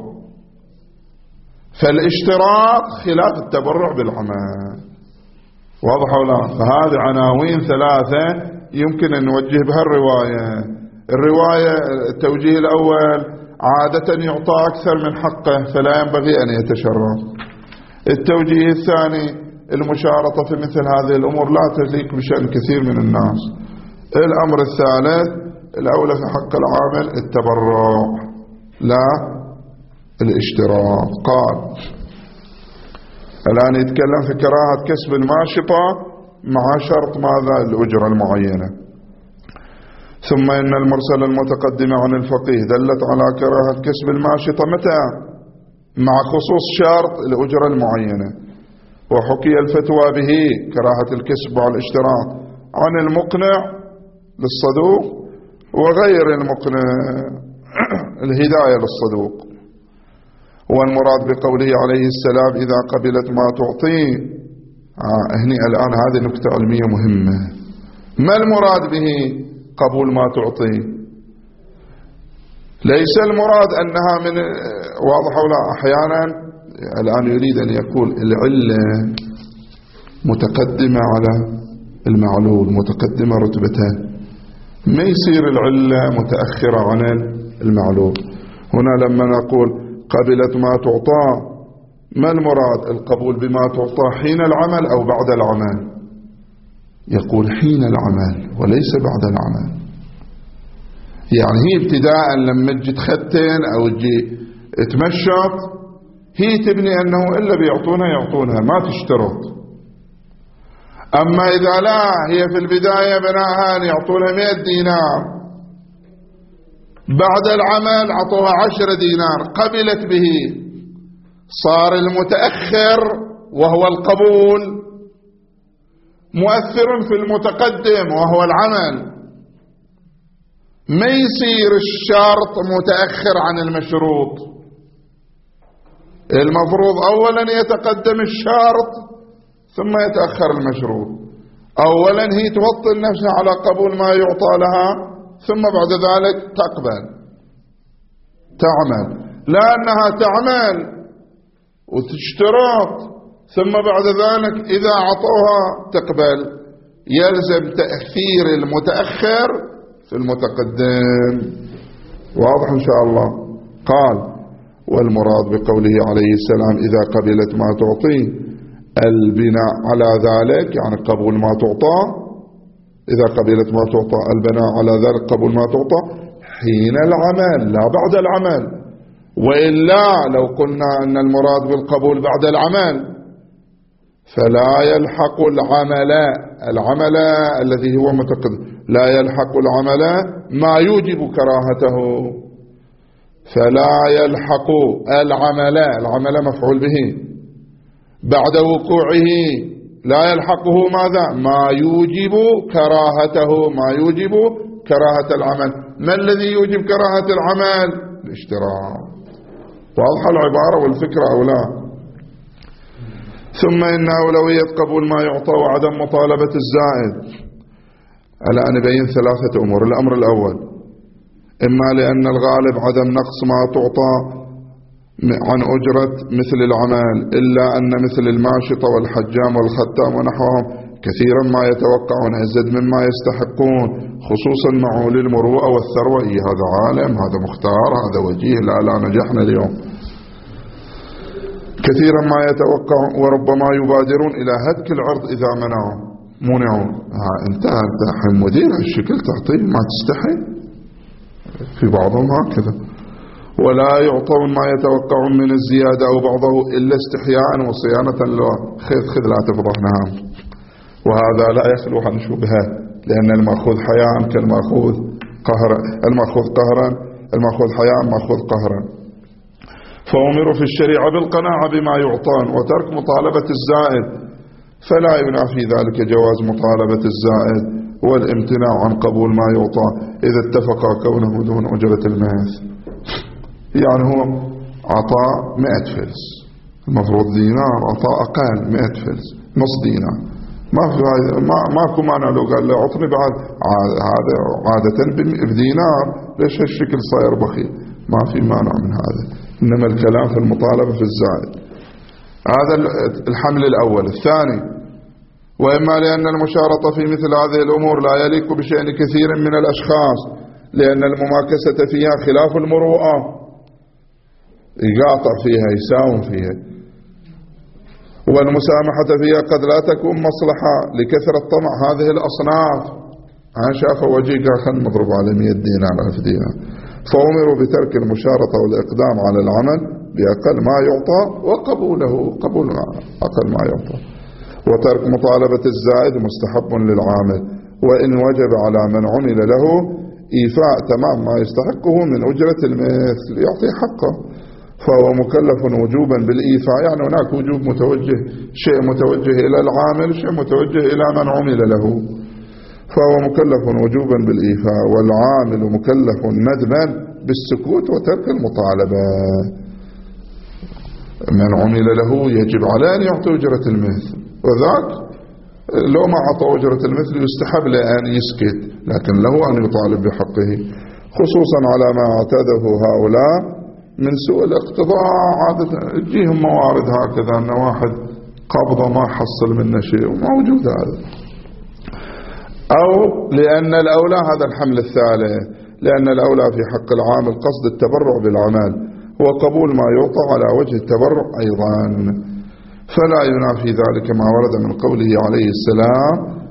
فالاشتراط خلاف التبرع بالعمل، واضح ولا؟ فهذه عناوين ثلاثة يمكن أن نوجه بها الرواية التوجيه الأول عادة يعطى أكثر من حقه فلا ينبغي أن يتشرف. التوجيه الثاني المشارطة في مثل هذه الأمور لا تليق بشأن كثير من الناس. الأمر الثالث الأولى في حق العامل التبرع لا الاشتراط. قال الآن يتكلم في كراهة كسب الماشطة مع شرط ماذا؟ الأجرة المعينة. ثم إن المرسل المتقدم عن الفقيه دلت على كراهة كسب الماشطة متى؟ مع خصوص شرط الأجرة المعينة. وحكي الفتوى به كراهة الكسب مع الاشتراط عن المقنع للصدوق وغير المقنع الهداية للصدوق. والمراد بقوله عليه السلام إذا قبلت ما تعطيه، هني الآن هذه نكتة علمية مهمة. ما المراد به قبول ما تعطيه؟ ليس المراد أنها من واضح ولا؟ أحيانا الآن يريد أن يقول العلة متقدمة على المعلول، متقدمة رتبتين، ما يصير العلة متأخرة عن المعلول. هنا لما نقول قبلت ما تعطى، ما المراد؟ القبول بما تعطى حين العمل أو بعد العمل؟ يقول حين العمل وليس بعد العمل. يعني هي ابتداء لما تجي تختن أو تجي تمشط هي تبني أنه إلا يعطونها ما تشترط. أما إذا لا هي في البداية بناها أن يعطونها 100 دينار، بعد العمل عطوها 10 دينار قبلت به، صار المتأخر وهو القبول مؤثر في المتقدم وهو العمل. ما يصير الشرط متأخر عن المشروط، المفروض أولا يتقدم الشرط ثم يتأخر المشروط. أولا هي توطن نفسها على قبول ما يعطى لها ثم بعد ذلك تقبل تعمل، لأنها تعمل وتشترط ثم بعد ذلك إذا عطوها تقبل. يلزم تأثير المتأخر في المتقدم، واضح إن شاء الله. قال والمراد بقوله عليه السلام إذا قبلت ما تعطي البناء على ذلك، يعني قبول ما تعطى، إذا قبلت ما تعطى البناء على ذلك قبول ما تعطى حين العمل لا بعد العمل. وإلا لو قلنا أن المراد بالقبول بعد العمل فلا يلحق العمل الذي هو متقدم، لا يلحق العمل ما يوجب كراهته، فلا يلحق العمل مفعول به بعد وقوعه، لا يلحقه ماذا؟ ما يوجب كراهته، ما يوجب كراهة العمل. ما الذي يوجب كراهة العمل؟ الاشتراط. واضحة العبارة والفكرة أو لا؟ ثم إن أولوية قبول ما يعطى وعدم مطالبة الزائد. الآن نبين 3 أمور. الأمر الأول إما لأن الغالب عدم نقص ما تعطى عن أجرة مثل العمل، إلا أن مثل الماشطة والحجام والختام ونحوهم كثيرا ما يتوقعون أزيد مما يستحقون، خصوصا مع أولي المروءة والثروة. هذا عالم، هذا مختار، هذا وجيه، لا نجحنا اليوم. كثيرا ما يتوقع وربما يبادرون إلى هتك العرض إذا منعوا. أنت حين مدير هالشكل تعطيه ما تستحي، في بعضهم هكذا. ولا يعطون ما يتوقعون من الزيادة أو بعضه إلا استحياء وصيانة له، خذ لا تفضحنا. وهذا لا يخلو عن شبهة، لأن المأخوذ حياء كالمأخوذ قهرا، المأخوذ قهرا المأخوذ حياء مأخوذ قهرا. فأمروا في الشريعة بالقناعة بما يعطون وترك مطالبة الزائد، فلا ينافي ذلك جواز مطالبة الزائد والامتناع عن قبول ما يعطى إذا اتفقا كونه دون أجرة المثل. يعني هو عطاء 100 فلس، المفروض دينار، عطاء أقل 100 فلس، نص دينار، ماكو مانع لو قال له عطني بعد هذا عادة بدينار، ليش هالشكل صاير بخيل؟ ما في مانع من هذا، إنما الكلام في المطالبة في الزائد. هذا الحمل الأول. الثاني: وإما لأن المشارطة في مثل هذه الأمور لا يليق بشأن كثير من الأشخاص، لأن المماكسة فيها خلاف المروءة، يقاطع فيها يساوم فيها، والمسامحة فيها قد لا تكون مصلحة لكثرة طمع هذه الأصناف. عن شافه وجيه قال خلنا نضرب على 100 دينار 1000 دينار، فأمروا بترك المشارطة والإقدام على العمل بأقل ما يعطى وقبوله قبول أقل ما يعطى، وترك مطالبة الزائد مستحب للعامل، وإن وجب على من عمل له إيفاء تمام ما يستحقه من أجرة المثل يعطي حقه، فهو مكلف وجوبا بالإيفاء. يعني هناك وجوب متوجه، شيء متوجه إلى العامل، شيء متوجه إلى من عمل له، فهو مكلف وجوبا بالإيفاء، والعامل مكلف ندما بالسكوت وترك المطالبة. من عمل له يجب عليه أن يعطي أجرة المثل، وذاك لو ما أعطى أجرة المثل يستحب له أن يسكت، لكن له أن يطالب بحقه، خصوصا على ما اعتاده هؤلاء من سوء الاقتضاء. عادة تجيهم موارد هكذا أن واحد قبضة ما حصل منه شيء، موجود هذا. أو لأن الأولى، هذا الحمل الثالث، لأن الأولى في حق العامل قصد التبرع بالعمل وقبول ما يعطى على وجه التبرع أيضا، فلا ينافي ذلك ما ورد من قوله عليه السلام: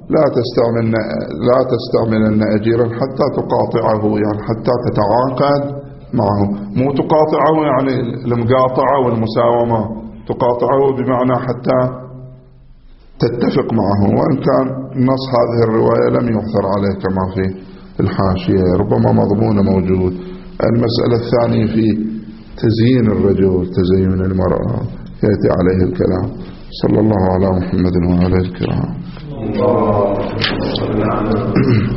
لا تستعملن أجيرا حتى تقاطعه، يعني حتى تتعاقد معه، مو تقاطعه يعني المقاطعة والمساومة، تقاطعه بمعنى حتى تتفق معه، وإن كان نص هذه الرواية لم يؤثر عليه كما في الحاشية، ربما مضمون موجود. المسألة الثانية في تزيين الرجل، تزيين المرأة، يأتي عليه الكلام. صلى الله على محمد وعلى الكرام.